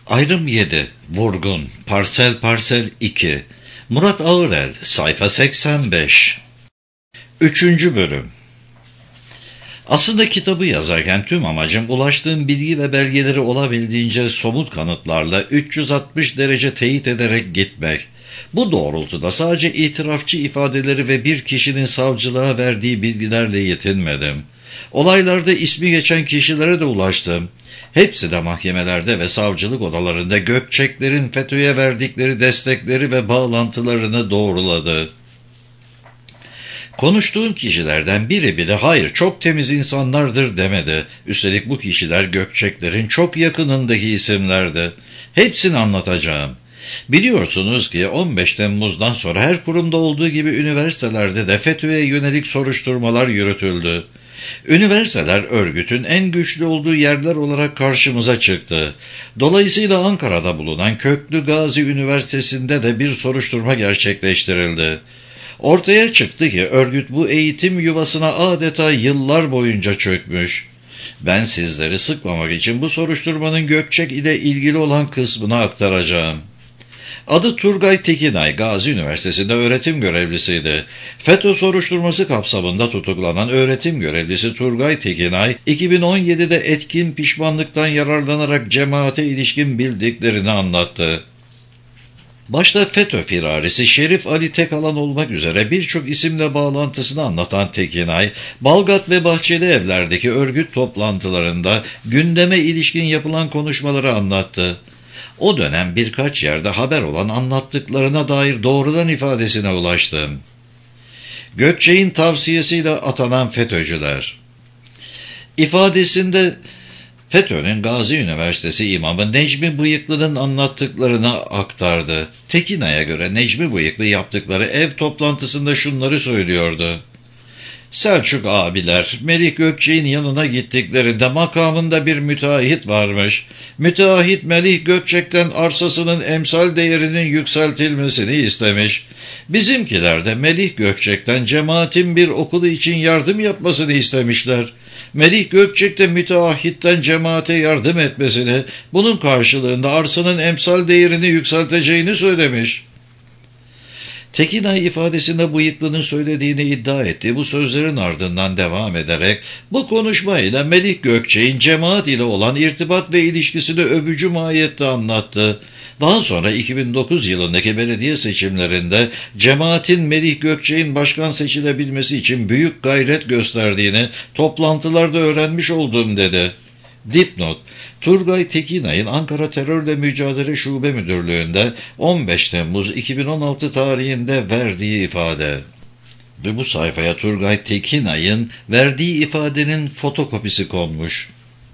Ayrım 7. Vurgun. Parsel Parsel 2. Murat Ağırel. Sayfa 85. 3. Bölüm. Aslında kitabı yazarken tüm amacım ulaştığım bilgi ve belgeleri olabildiğince somut kanıtlarla 360 derece teyit ederek gitmek. Bu doğrultuda sadece itirafçı ifadeleri ve bir kişinin savcılığa verdiği bilgilerle yetinmedim. Olaylarda ismi geçen kişilere de ulaştım. Hepsi de mahkemelerde ve savcılık odalarında Gökçeklerin FETÖ'ye verdikleri destekleri ve bağlantılarını doğruladı. Konuştuğum kişilerden biri bile hayır çok temiz insanlardır demedi. Üstelik bu kişiler Gökçeklerin çok yakınındaki isimlerdi. Hepsini anlatacağım. Biliyorsunuz ki 15 Temmuz'dan sonra her kurumda olduğu gibi üniversitelerde de FETÖ'ye yönelik soruşturmalar yürütüldü. Üniversiteler örgütün en güçlü olduğu yerler olarak karşımıza çıktı. Dolayısıyla Ankara'da bulunan Köklü Gazi Üniversitesi'nde de bir soruşturma gerçekleştirildi. Ortaya çıktı ki örgüt bu eğitim yuvasına adeta yıllar boyunca çökmüş. Ben sizleri sıkmamak için bu soruşturmanın Gökçek ile ilgili olan kısmını aktaracağım. Adı Turgay Tekinay, Gazi Üniversitesi'nde öğretim görevlisiydi. FETÖ soruşturması kapsamında tutuklanan öğretim görevlisi Turgay Tekinay, 2017'de etkin pişmanlıktan yararlanarak cemaate ilişkin bildiklerini anlattı. Başta FETÖ firarisi Şerif Ali Tekalan olmak üzere birçok isimle bağlantısını anlatan Tekinay, Balgat ve Bahçeli Evler'deki örgüt toplantılarında gündeme ilişkin yapılan konuşmaları anlattı. O dönem birkaç yerde haber olan anlattıklarına dair doğrudan ifadesine ulaştım. Gökçek'in tavsiyesiyle atanan FETÖ'cüler. İfadesinde FETÖ'nün Gazi Üniversitesi imamı Necmi Bıyıklı'nın anlattıklarını aktardı. Tekinay'a göre Necmi Bıyıklı yaptıkları ev toplantısında şunları söylüyordu. Selçuk abiler, Melih Gökçek'in yanına gittiklerinde makamında bir müteahhit varmış. Müteahhit Melih Gökçek'ten arsasının emsal değerinin yükseltilmesini istemiş. Bizimkiler de Melih Gökçek'ten cemaatin bir okulu için yardım yapmasını istemişler. Melih Gökçek de müteahhitten cemaate yardım etmesini, bunun karşılığında arsanın emsal değerini yükselteceğini söylemiş. Tekinay ifadesinde Bıyıklı'nın söylediğini iddia ettiği bu sözlerin ardından devam ederek bu konuşmayla Melih Gökçek'in cemaat ile olan irtibat ve ilişkisini övücü mahiyette anlattı. Daha sonra 2009 yılındaki belediye seçimlerinde cemaatin Melih Gökçek'in başkan seçilebilmesi için büyük gayret gösterdiğini toplantılarda öğrenmiş oldum dedi. Dipnot: Turgay Tekinay'ın Ankara Terörle Mücadele Şube Müdürlüğü'nde 15 Temmuz 2016 tarihinde verdiği ifade. Ve bu sayfaya Turgay Tekinay'ın verdiği ifadenin fotokopisi konmuş.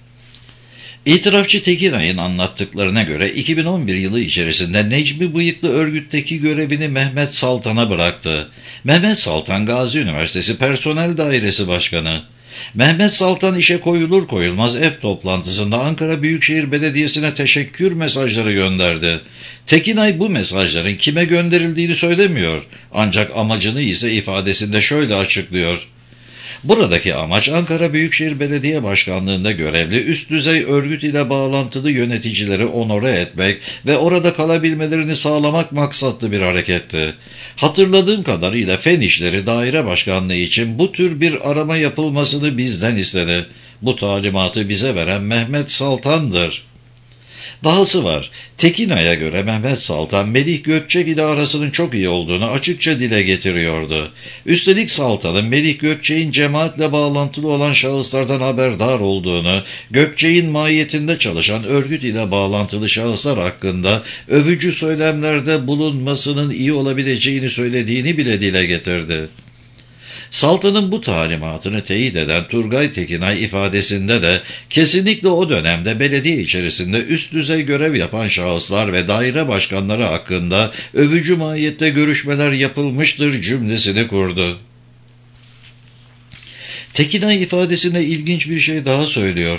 İtirafçı Tekinay'ın anlattıklarına göre 2011 yılı içerisinde Necmi Bıyıklı örgütteki görevini Mehmet Saltan'a bıraktı. Mehmet Saltan Gazi Üniversitesi Personel Dairesi Başkanı. Mehmet Saltan işe koyulur koyulmaz ev toplantısında Ankara Büyükşehir Belediyesi'ne teşekkür mesajları gönderdi. Tekinay bu mesajların kime gönderildiğini söylemiyor, ancak amacını ise ifadesinde şöyle açıklıyor. Buradaki amaç Ankara Büyükşehir Belediye Başkanlığı'nda görevli üst düzey örgüt ile bağlantılı yöneticileri onore etmek ve orada kalabilmelerini sağlamak maksatlı bir hareketti. Hatırladığım kadarıyla Fen İşleri Daire Başkanlığı için bu tür bir arama yapılmasını bizden istedi. Bu talimatı bize veren Mehmet Saltan'dır. Dahası var. Tekinay'a göre Mehmet Saltan, Melih Gökçek ile arasının çok iyi olduğunu açıkça dile getiriyordu. Üstelik Saltan'ın Melih Gökçek'in cemaatle bağlantılı olan şahıslardan haberdar olduğunu, Gökçek'in mahiyetinde çalışan örgüt ile bağlantılı şahıslar hakkında övücü söylemlerde bulunmasının iyi olabileceğini söylediğini bile dile getirdi. Saltan'ın bu talimatını teyit eden Turgay Tekinay ifadesinde de kesinlikle o dönemde belediye içerisinde üst düzey görev yapan şahıslar ve daire başkanları hakkında övücü mahiyette görüşmeler yapılmıştır cümlesini kurdu. Tekinay ifadesinde ilginç bir şey daha söylüyor.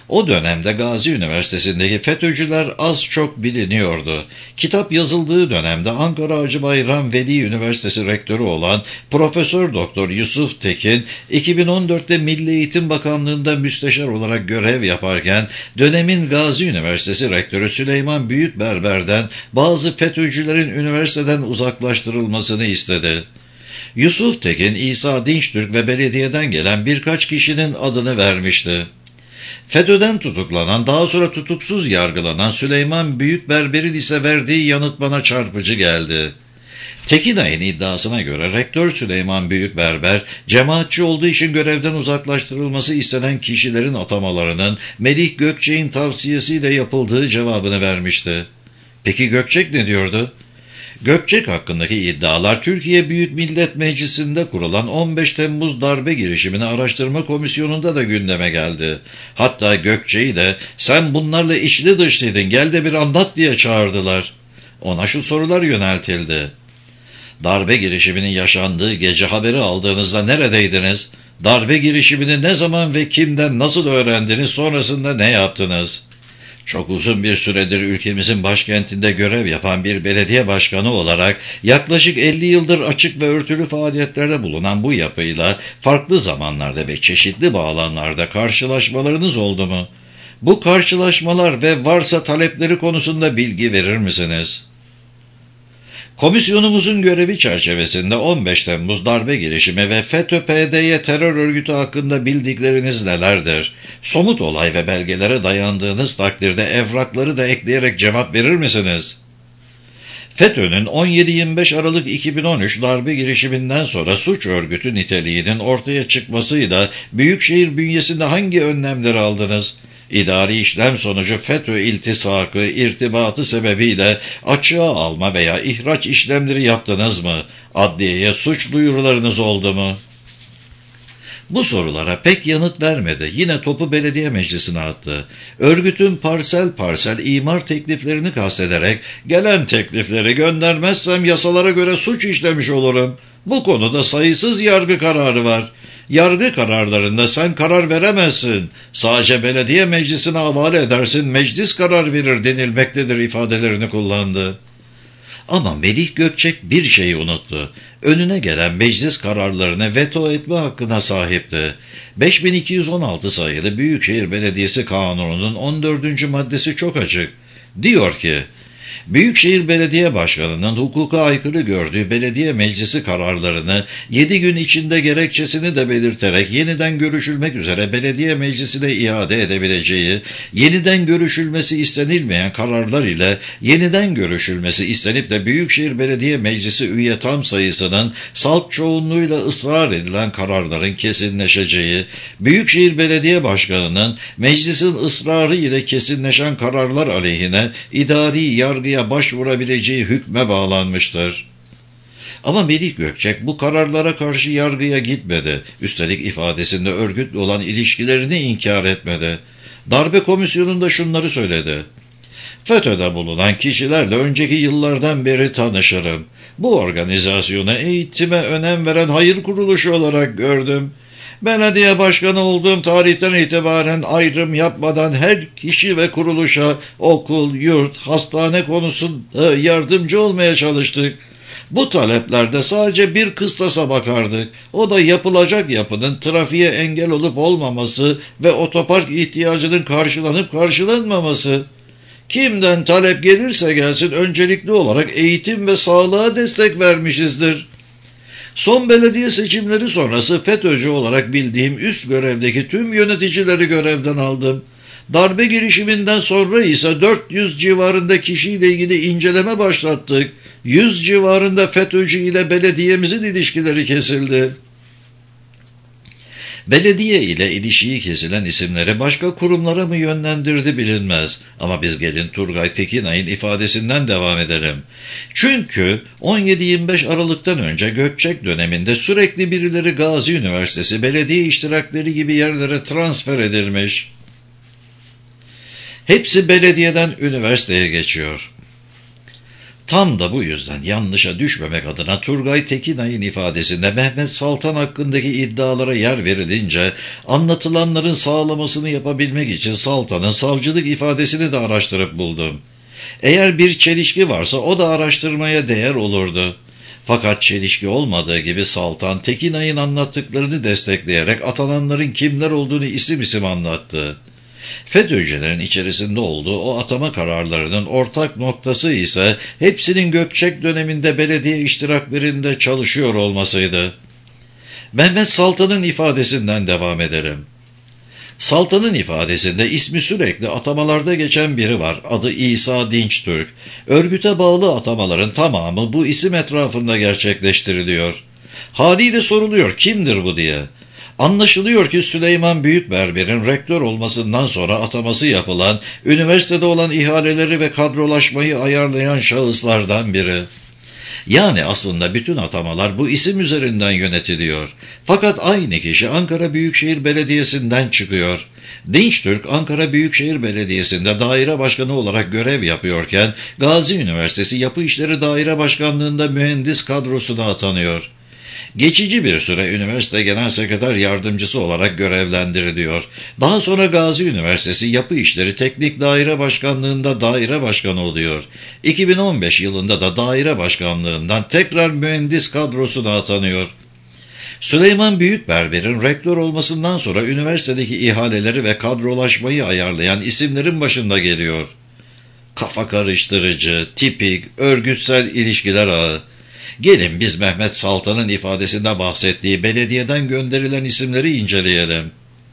O dönemde Gazi Üniversitesi'ndeki FETÖ'cüler az çok biliniyordu. Kitap yazıldığı dönemde Ankara Hacı Bayram Veli Üniversitesi rektörü olan Profesör Doktor Yusuf Tekin, 2014'te Milli Eğitim Bakanlığı'nda müsteşar olarak görev yaparken dönemin Gazi Üniversitesi rektörü Süleyman Büyükberber'den bazı FETÖ'cülerin üniversiteden uzaklaştırılmasını istedi. Yusuf Tekin, İsa Dinçtürk ve belediyeden gelen birkaç kişinin adını vermişti. FETÖ'den tutuklanan, daha sonra tutuksuz yargılanan Süleyman Büyükberber'in ise verdiği yanıt bana çarpıcı geldi. Tekinay'ın iddiasına göre rektör Süleyman Büyükberber, cemaatçi olduğu için görevden uzaklaştırılması istenen kişilerin atamalarının Melih Gökçek'in tavsiyesiyle yapıldığı cevabını vermişti. Peki Gökçek ne diyordu? Gökçek hakkındaki iddialar Türkiye Büyük Millet Meclisi'nde kurulan 15 Temmuz darbe girişimini araştırma komisyonunda da gündeme geldi. Hatta Gökçek'i de sen bunlarla içli dışlıydın gel de bir anlat diye çağırdılar. Ona şu sorular yöneltildi. Darbe girişiminin yaşandığı gece haberi aldığınızda neredeydiniz? Darbe girişimini ne zaman ve kimden nasıl öğrendiniz, sonrasında ne yaptınız? Çok uzun bir süredir ülkemizin başkentinde görev yapan bir belediye başkanı olarak yaklaşık 50 yıldır açık ve örtülü faaliyetlerde bulunan bu yapıyla farklı zamanlarda ve çeşitli bağlamlarda karşılaşmalarınız oldu mu? Bu karşılaşmalar ve varsa talepleri konusunda bilgi verir misiniz? Komisyonumuzun görevi çerçevesinde 15 Temmuz darbe girişimi ve FETÖ-PDY terör örgütü hakkında bildikleriniz nelerdir? Somut olay ve belgelere dayandığınız takdirde evrakları da ekleyerek cevap verir misiniz? FETÖ'nün 17-25 Aralık 2013 darbe girişiminden sonra suç örgütü niteliğinin ortaya çıkmasıyla Büyükşehir bünyesinde hangi önlemleri aldınız? İdari işlem sonucu FETÖ iltisakı, irtibatı sebebiyle açığa alma veya ihraç işlemleri yaptınız mı? Adliyeye suç duyurularınız oldu mu? Bu sorulara pek yanıt vermedi. Yine topu belediye meclisine attı. Örgütün parsel parsel imar tekliflerini kastederek gelen teklifleri göndermezsem yasalara göre suç işlemiş olurum. Bu konuda sayısız yargı kararı var. Yargı kararlarında sen karar veremezsin. Sadece belediye meclisine havale edersin, meclis karar verir denilmektedir ifadelerini kullandı. Ama Melih Gökçek bir şeyi unuttu. Önüne gelen meclis kararlarını veto etme hakkına sahipti. 5216 sayılı Büyükşehir Belediyesi Kanunu'nun 14. maddesi çok açık. Diyor ki, Büyükşehir Belediye Başkanı'nın hukuka aykırı gördüğü belediye meclisi kararlarını 7 gün içinde gerekçesini de belirterek yeniden görüşülmek üzere belediye meclisine iade edebileceği, yeniden görüşülmesi istenilmeyen kararlar ile yeniden görüşülmesi istenip de Büyükşehir Belediye Meclisi üye tam sayısının salt çoğunluğuyla ısrar edilen kararların kesinleşeceği, Büyükşehir Belediye Başkanı'nın meclisin ısrarı ile kesinleşen kararlar aleyhine idari yargıya başvurabileceği hükme bağlanmıştır. Ama Melih Gökçek bu kararlara karşı yargıya gitmedi. Üstelik ifadesinde örgütle olan ilişkilerini inkar etmedi. Darbe komisyonunda şunları söyledi. FETÖ'de bulunan kişilerle önceki yıllardan beri tanışırım. Bu organizasyonu eğitime önem veren hayır kuruluşu olarak gördüm. Belediye başkanı olduğum tarihten itibaren ayrım yapmadan her kişi ve kuruluşa okul, yurt, hastane konusunda yardımcı olmaya çalıştık. Bu taleplerde sadece bir kıstasa bakardık. O da yapılacak yapının trafiğe engel olup olmaması ve otopark ihtiyacının karşılanıp karşılanmaması. Kimden talep gelirse gelsin öncelikli olarak eğitim ve sağlığa destek vermişizdir. Son belediye seçimleri sonrası FETÖ'cü olarak bildiğim üst görevdeki tüm yöneticileri görevden aldım. Darbe girişiminden sonra ise 400 civarında kişiyle ilgili inceleme başlattık. 100 civarında FETÖ'cü ile belediyemizin ilişkileri kesildi. Belediye ile ilişiği kesilen isimleri başka kurumlara mı yönlendirdi bilinmez. Ama biz gelin Turgay Tekinay'ın ifadesinden devam edelim. Çünkü 17-25 Aralık'tan önce Gökçek döneminde sürekli birileri Gazi Üniversitesi, belediye iştirakleri gibi yerlere transfer edilmiş. Hepsi belediyeden üniversiteye geçiyor. Tam da bu yüzden yanlışa düşmemek adına Turgay Tekinay'ın ifadesinde Mehmet Saltan hakkındaki iddialara yer verilince anlatılanların sağlamasını yapabilmek için Saltan'ın savcılık ifadesini de araştırıp buldum. Eğer bir çelişki varsa o da araştırmaya değer olurdu. Fakat çelişki olmadığı gibi Saltan Tekinay'ın anlattıklarını destekleyerek atananların kimler olduğunu isim isim anlattı. FETÖ'cülerin içerisinde olduğu o atama kararlarının ortak noktası ise hepsinin Gökçek döneminde belediye iştiraklerinde çalışıyor olmasıydı. Mehmet Saltan'ın ifadesinden devam edelim. Saltan'ın ifadesinde ismi sürekli atamalarda geçen biri var. Adı İsa Dinçtürk. Örgüte bağlı atamaların tamamı bu isim etrafında gerçekleştiriliyor. Haliyle soruluyor kimdir bu diye. Anlaşılıyor ki Süleyman Büyükberber'in rektör olmasından sonra ataması yapılan, üniversitede olan ihaleleri ve kadrolaşmayı ayarlayan şahıslardan biri. Yani aslında bütün atamalar bu isim üzerinden yönetiliyor. Fakat aynı kişi Ankara Büyükşehir Belediyesi'nden çıkıyor. Dinçtürk Ankara Büyükşehir Belediyesi'nde daire başkanı olarak görev yapıyorken Gazi Üniversitesi Yapı İşleri Daire Başkanlığı'nda mühendis kadrosuna atanıyor. Geçici bir süre üniversite genel sekreter yardımcısı olarak görevlendiriliyor. Daha sonra Gazi Üniversitesi Yapı İşleri Teknik Daire Başkanlığı'nda daire başkanı oluyor. 2015 yılında da daire başkanlığından tekrar mühendis kadrosuna atanıyor. Süleyman Büyükberber'in rektör olmasından sonra üniversitedeki ihaleleri ve kadrolaşmayı ayarlayan isimlerin başında geliyor. Kafa karıştırıcı, tipik, örgütsel ilişkiler ağı. Gelin biz Mehmet Saltan'ın ifadesinde bahsettiği belediyeden gönderilen isimleri inceleyelim.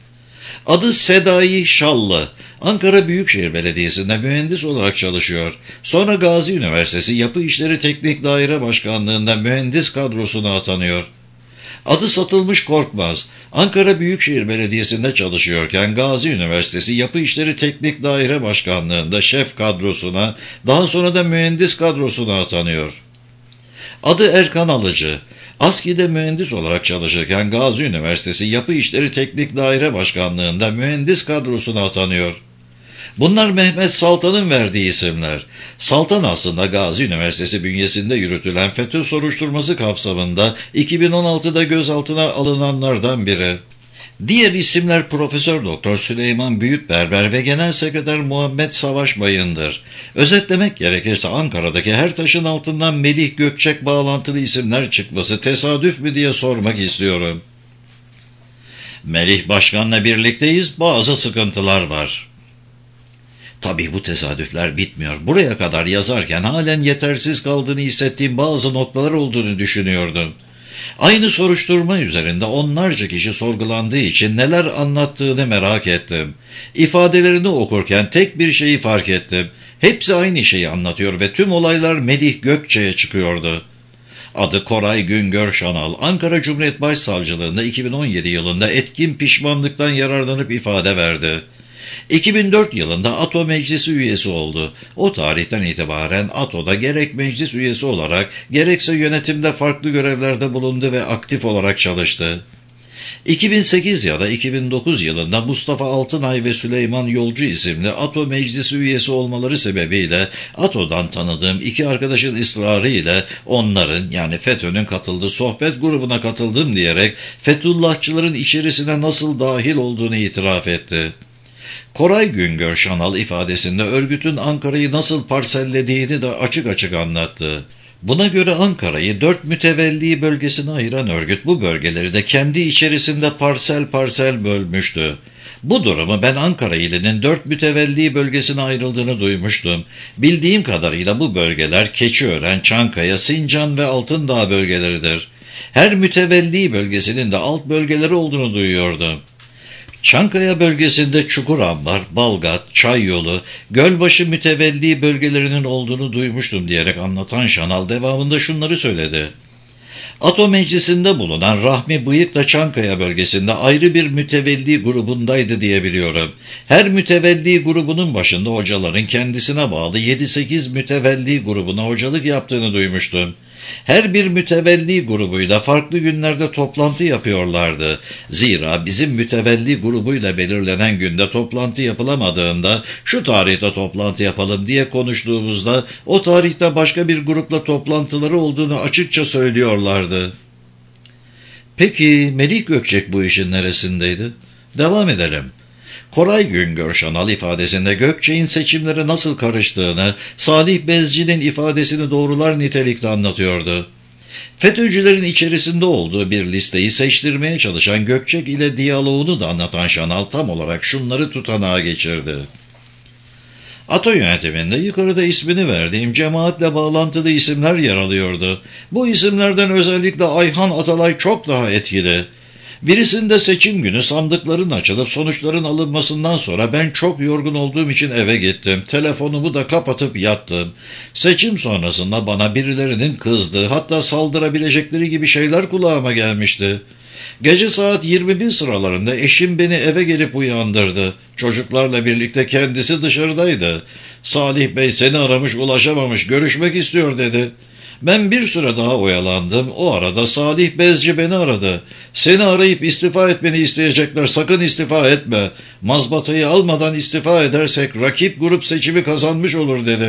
Adı Sedai Şallı. Ankara Büyükşehir Belediyesi'nde mühendis olarak çalışıyor. Sonra Gazi Üniversitesi Yapı İşleri Teknik Daire Başkanlığı'nda mühendis kadrosuna atanıyor. Adı Satılmış Korkmaz. Ankara Büyükşehir Belediyesi'nde çalışıyorken Gazi Üniversitesi Yapı İşleri Teknik Daire Başkanlığı'nda şef kadrosuna, daha sonra da mühendis kadrosuna atanıyor. Adı Erkan Alıcı. ASKİ'de mühendis olarak çalışırken Gazi Üniversitesi Yapı İşleri Teknik Daire Başkanlığı'nda mühendis kadrosuna atanıyor. Bunlar Mehmet Saltan'ın verdiği isimler. Saltan aslında Gazi Üniversitesi bünyesinde yürütülen FETÖ soruşturması kapsamında 2016'da gözaltına alınanlardan biri. Diğer isimler Profesör Doktor Süleyman Büyükberber ve Genel Sekreter Muhammed Savaş Bayındır. Özetlemek gerekirse Ankara'daki her taşın altından Melih Gökçek bağlantılı isimler çıkması tesadüf mü diye sormak istiyorum. Melih Başkan'la birlikteyiz, bazı sıkıntılar var. Tabii bu tesadüfler bitmiyor. Buraya kadar yazarken halen yetersiz kaldığını hissettiğim bazı noktalar olduğunu düşünüyordum. Aynı soruşturma üzerinde onlarca kişi sorgulandığı için neler anlattığını merak ettim. İfadelerini okurken tek bir şeyi fark ettim. Hepsi aynı şeyi anlatıyor ve tüm olaylar Melih Gökçe'ye çıkıyordu. Adı Koray Güngör Şanal, Ankara Cumhuriyet Başsavcılığında 2017 yılında etkin pişmanlıktan yararlanıp ifade verdi. 2004 yılında ATO Meclisi üyesi oldu. O tarihten itibaren ATO'da gerek meclis üyesi olarak gerekse yönetimde farklı görevlerde bulundu ve aktif olarak çalıştı. 2008 ya da 2009 yılında Mustafa Altınay ve Süleyman Yolcu isimli ATO Meclisi üyesi olmaları sebebiyle ATO'dan tanıdığım iki arkadaşın ısrarı ile onların yani FETÖ'nün katıldığı sohbet grubuna katıldım diyerek Fethullahçıların içerisine nasıl dahil olduğunu itiraf etti. Koray Güngör Şanal ifadesinde örgütün Ankara'yı nasıl parsellediğini de açık açık anlattı. Buna göre Ankara'yı 4 mütevelli bölgesine ayıran örgüt bu bölgeleri de kendi içerisinde parsel parsel bölmüştü. Bu durumu ben Ankara ilinin 4 mütevelli bölgesine ayrıldığını duymuştum. Bildiğim kadarıyla bu bölgeler Keçiören, Çankaya, Sincan ve Altındağ bölgeleridir. Her mütevelli bölgesinin de alt bölgeleri olduğunu duyuyordum. Çankaya bölgesinde Çukurambar, Balgat, Çayyolu, Gölbaşı mütevelli bölgelerinin olduğunu duymuştum diyerek anlatan Şanal devamında şunları söyledi. ATO meclisinde bulunan Rahmi Bıyık da Çankaya bölgesinde ayrı bir mütevelli grubundaydı diyebiliyorum. Her mütevelli grubunun başında hocaların kendisine bağlı 7-8 mütevelli grubuna hocalık yaptığını duymuştum. Her bir mütevelli grubuyla farklı günlerde toplantı yapıyorlardı. Zira bizim mütevelli grubuyla belirlenen günde toplantı yapılamadığında şu tarihte toplantı yapalım diye konuştuğumuzda o tarihte başka bir grupla toplantıları olduğunu açıkça söylüyorlardı. Peki Melih Gökçek bu işin neresindeydi? Devam edelim. Koray Güngör Şanal ifadesinde Gökçek'in seçimlere nasıl karıştığını, Salih Bezci'nin ifadesini doğrular nitelikte anlatıyordu. FETÖ'cülerin içerisinde olduğu bir listeyi seçtirmeye çalışan Gökçek ile diyaloğunu da anlatan Şanal tam olarak şunları tutanağa geçirdi. ATO yönetiminde yukarıda ismini verdiğim cemaatle bağlantılı isimler yer alıyordu. Bu isimlerden özellikle Ayhan Atalay çok daha etkili. Birisinde seçim günü sandıkların açılıp sonuçların alınmasından sonra ben çok yorgun olduğum için eve gittim. Telefonumu da kapatıp yattım. Seçim sonrasında bana birilerinin kızdığı, hatta saldırabilecekleri gibi şeyler kulağıma gelmişti. Gece saat 21 sıralarında eşim beni eve gelip uyandırdı. Çocuklarla birlikte kendisi dışarıdaydı. Salih Bey seni aramış, ulaşamamış, görüşmek istiyor dedi. Ben bir süre daha oyalandım. O arada Salih Bezci beni aradı. Seni arayıp istifa etmeni isteyecekler, sakın istifa etme. Mazbatayı almadan istifa edersek rakip grup seçimi kazanmış olur dedi.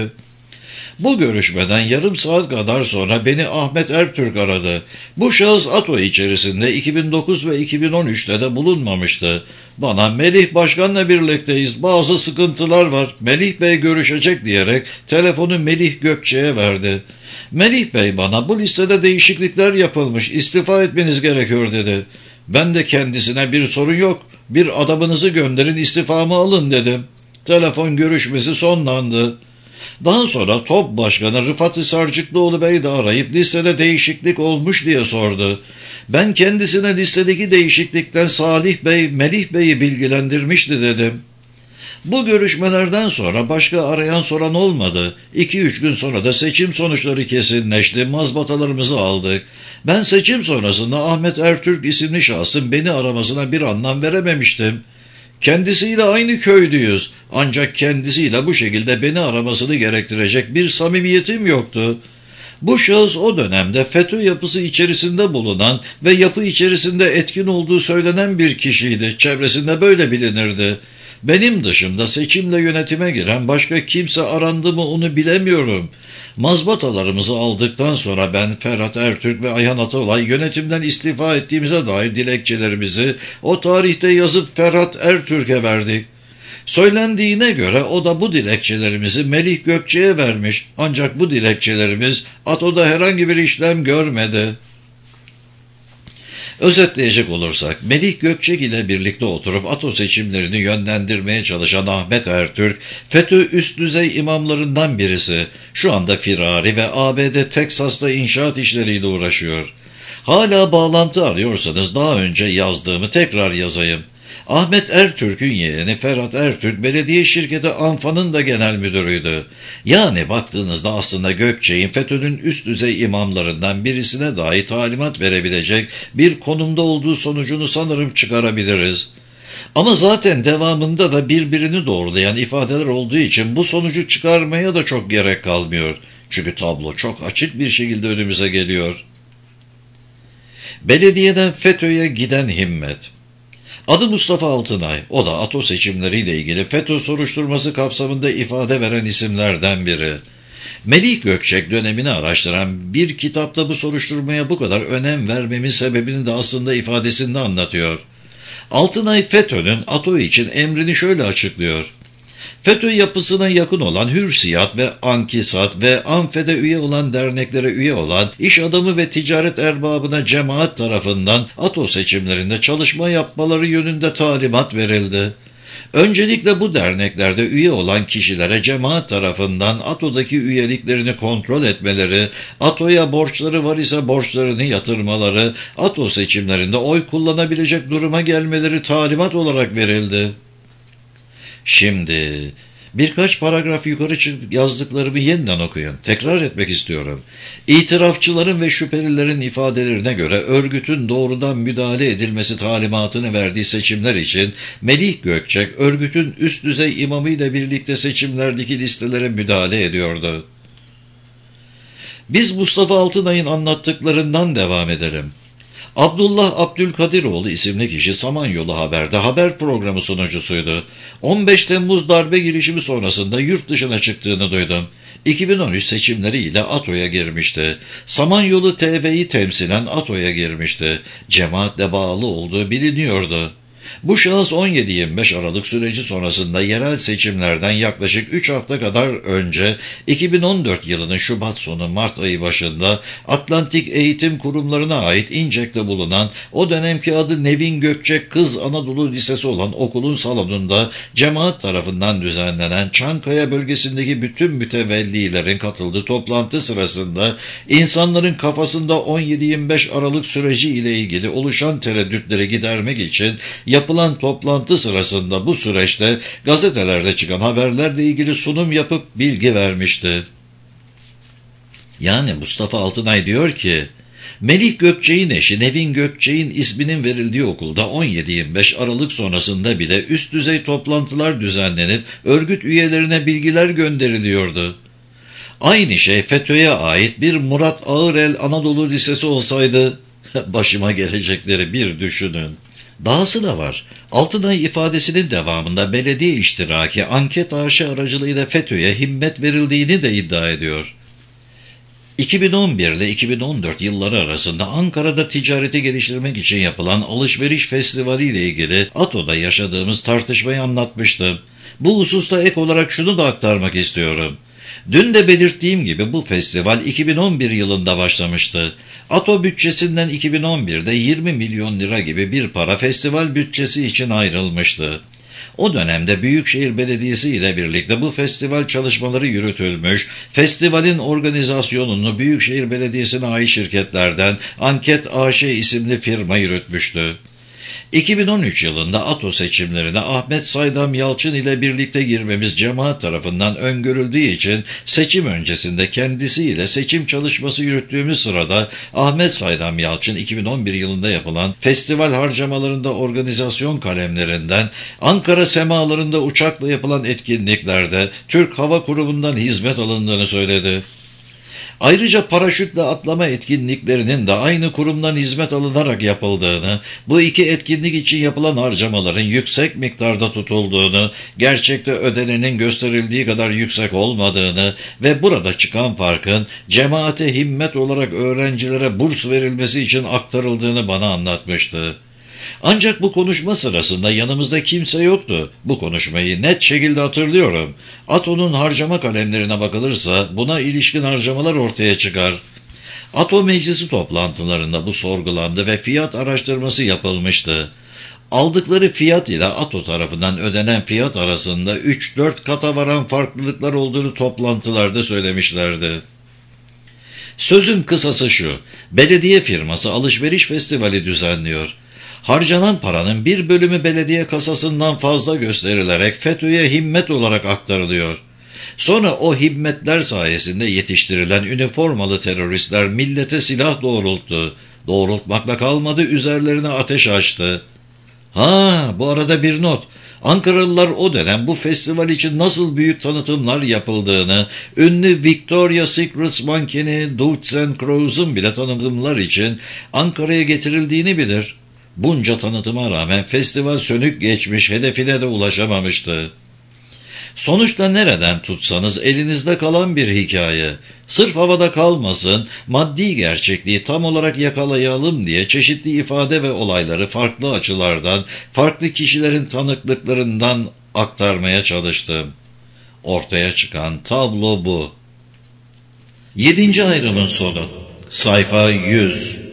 Bu görüşmeden yarım saat kadar sonra beni Ahmet Ertürk aradı. Bu şahıs ATO içerisinde 2009 ve 2013'te de bulunmamıştı. Bana Melih Başkan'la birlikteyiz, bazı sıkıntılar var, Melih Bey görüşecek diyerek telefonu Melih Gökçek'e verdi. Melih Bey bana bu listede değişiklikler yapılmış, istifa etmeniz gerekiyor dedi. Ben de kendisine bir sorun yok, bir adamınızı gönderin istifamı alın dedim. Telefon görüşmesi sonlandı. Daha sonra TOP Başkanı Rıfat Sarcıklıoğlu Bey de arayıp listede değişiklik olmuş diye sordu. Ben kendisine listedeki değişiklikten Salih Bey, Melih Bey'i bilgilendirmişti dedim. Bu görüşmelerden sonra başka arayan soran olmadı. 2-3 gün sonra da seçim sonuçları kesinleşti, mazbatalarımızı aldık. Ben seçim sonrasında Ahmet Ertürk isimli şahsın beni aramasına bir anlam verememiştim. Kendisiyle aynı köylüyüz, ancak kendisiyle bu şekilde beni aramasını gerektirecek bir samimiyetim yoktu. Bu şahıs o dönemde FETÖ yapısı içerisinde bulunan ve yapı içerisinde etkin olduğu söylenen bir kişiydi, çevresinde böyle bilinirdi. Benim dışımda seçimle yönetime giren başka kimse arandı mı onu bilemiyorum. Mazbatalarımızı aldıktan sonra ben Ferhat Ertürk ve Ayhan Atalay yönetimden istifa ettiğimize dair dilekçelerimizi o tarihte yazıp Ferhat Ertürk'e verdik. Söylendiğine göre o da bu dilekçelerimizi Melih Gökçek'e vermiş, ancak bu dilekçelerimiz ATO'da herhangi bir işlem görmedi. Özetleyecek olursak, Melih Gökçek ile birlikte oturup ATO seçimlerini yönlendirmeye çalışan Ahmet Ertürk, FETÖ üst düzey imamlarından birisi. Şu anda firari ve ABD Teksas'ta inşaat işleriyle uğraşıyor. Hala bağlantı arıyorsanız daha önce yazdığımı tekrar yazayım. Ahmet Ertürk'ün yeğeni Ferhat Ertürk belediye şirketi Anfa'nın da genel müdürüydü. Yani baktığınızda aslında Gökçek'in FETÖ'nün üst düzey imamlarından birisine dahi talimat verebilecek bir konumda olduğu sonucunu sanırım çıkarabiliriz. Ama zaten devamında da birbirini doğrulayan ifadeler olduğu için bu sonucu çıkarmaya da çok gerek kalmıyor. Çünkü tablo çok açık bir şekilde önümüze geliyor. Belediyeden FETÖ'ye giden himmet. Adı Mustafa Altınay, o da ATO seçimleriyle ilgili FETÖ soruşturması kapsamında ifade veren isimlerden biri. Melih Gökçek dönemini araştıran bir kitapta bu soruşturmaya bu kadar önem vermemin sebebini de aslında ifadesinde anlatıyor. Altınay FETÖ'nün ATO için emrini şöyle açıklıyor. FETÖ yapısına yakın olan Hürsiyat ve Ankisat ve Anfe'de üye olan derneklere üye olan iş adamı ve ticaret erbabına cemaat tarafından ATO seçimlerinde çalışma yapmaları yönünde talimat verildi. Öncelikle bu derneklerde üye olan kişilere cemaat tarafından ATO'daki üyeliklerini kontrol etmeleri, ATO'ya borçları var ise borçlarını yatırmaları, ATO seçimlerinde oy kullanabilecek duruma gelmeleri talimat olarak verildi. Şimdi birkaç paragraf yukarı çıkıp yazdıklarımı yeniden okuyun. Tekrar etmek istiyorum. İtirafçıların ve şüphelilerin ifadelerine göre örgütün doğrudan müdahale edilmesi talimatını verdiği seçimler için Melih Gökçek örgütün üst düzey imamıyla birlikte seçimlerdeki listelere müdahale ediyordu. Biz Mustafa Altınay'ın anlattıklarından devam edelim. Abdullah Abdülkadiroğlu isimli kişi Samanyolu Haber'de haber programı sunucusuydu. 15 Temmuz darbe girişimi sonrasında yurt dışına çıktığını duydum. 2013 seçimleriyle ATO'ya girmişti. Samanyolu TV'yi temsilen ATO'ya girmişti. Cemaatle bağlı olduğu biliniyordu. Bu şahıs 17-25 Aralık süreci sonrasında yerel seçimlerden yaklaşık 3 hafta kadar önce 2014 yılının Şubat sonu Mart ayı başında Atlantik Eğitim Kurumlarına ait İncek'te bulunan o dönemki adı Nevin Gökçek Kız Anadolu Lisesi olan okulun salonunda cemaat tarafından düzenlenen Çankaya bölgesindeki bütün mütevellilerin katıldığı toplantı sırasında insanların kafasında 17-25 Aralık süreci ile ilgili oluşan tereddütleri gidermek için yapılan toplantı sırasında bu süreçte gazetelerde çıkan haberlerle ilgili sunum yapıp bilgi vermişti. Yani Mustafa Altınay diyor ki, Melih Gökçek'in eşi Nevin Gökçek'in isminin verildiği okulda 17-25 Aralık sonrasında bile üst düzey toplantılar düzenlenip örgüt üyelerine bilgiler gönderiliyordu. Aynı şey FETÖ'ye ait bir Murat Ağırel Anadolu Lisesi olsaydı başıma gelecekleri bir düşünün. Dahası da var. Altınay ifadesinin devamında belediye iştiraki anket AŞ aracılığıyla FETÖ'ye himmet verildiğini de iddia ediyor. 2011 ile 2014 yılları arasında Ankara'da ticareti geliştirmek için yapılan alışveriş festivali ile ilgili ATO'da yaşadığımız tartışmayı anlatmıştım. Bu hususta ek olarak şunu da aktarmak istiyorum. Dün de belirttiğim gibi bu festival 2011 yılında başlamıştı. ATO bütçesinden 2011'de 20 milyon lira gibi bir para festival bütçesi için ayrılmıştı. O dönemde Büyükşehir Belediyesi ile birlikte bu festival çalışmaları yürütülmüş, festivalin organizasyonunu Büyükşehir Belediyesi'ne ait şirketlerden Anket AŞ isimli firma yürütmüştü. 2013 yılında ATO seçimlerine Ahmet Saydam Yalçın ile birlikte girmemiz cemaat tarafından öngörüldüğü için seçim öncesinde kendisiyle seçim çalışması yürüttüğümüz sırada Ahmet Saydam Yalçın 2011 yılında yapılan festival harcamalarında organizasyon kalemlerinden Ankara semalarında uçakla yapılan etkinliklerde Türk Hava Kurumu'ndan hizmet alındığını söyledi. Ayrıca paraşütle atlama etkinliklerinin de aynı kurumdan hizmet alınarak yapıldığını, bu iki etkinlik için yapılan harcamaların yüksek miktarda tutulduğunu, gerçekte ödenenin gösterildiği kadar yüksek olmadığını ve burada çıkan farkın cemaate himmet olarak öğrencilere burs verilmesi için aktarıldığını bana anlatmıştı. Ancak bu konuşma sırasında yanımızda kimse yoktu. Bu konuşmayı net şekilde hatırlıyorum. ATO'nun harcama kalemlerine bakılırsa buna ilişkin harcamalar ortaya çıkar. ATO meclisi toplantılarında bu sorgulandı ve fiyat araştırması yapılmıştı. Aldıkları fiyat ile ATO tarafından ödenen fiyat arasında 3-4 kata varan farklılıklar olduğunu toplantılarda söylemişlerdi. Sözün kısası şu, belediye firması alışveriş festivali düzenliyor. Harcanan paranın bir bölümü belediye kasasından fazla gösterilerek FETÖ'ye himmet olarak aktarılıyor. Sonra o himmetler sayesinde yetiştirilen üniformalı teröristler millete silah doğrulttu. Doğrultmakla kalmadı, üzerlerine ateş açtı. Bu arada bir not. Ankaralılar o dönem bu festival için nasıl büyük tanıtımlar yapıldığını, ünlü Victoria's Secret mankeni Dutz & Crows'un bile tanıtımlar için Ankara'ya getirildiğini bilir. Bunca tanıtıma rağmen festival sönük geçmiş, hedefine de ulaşamamıştı. Sonuçta nereden tutsanız elinizde kalan bir hikaye. Sırf havada kalmasın, maddi gerçekliği tam olarak yakalayalım diye çeşitli ifade ve olayları farklı açılardan, farklı kişilerin tanıklıklarından aktarmaya çalıştım. Ortaya çıkan tablo bu. 7. ayrımın sonu. Sayfa 100.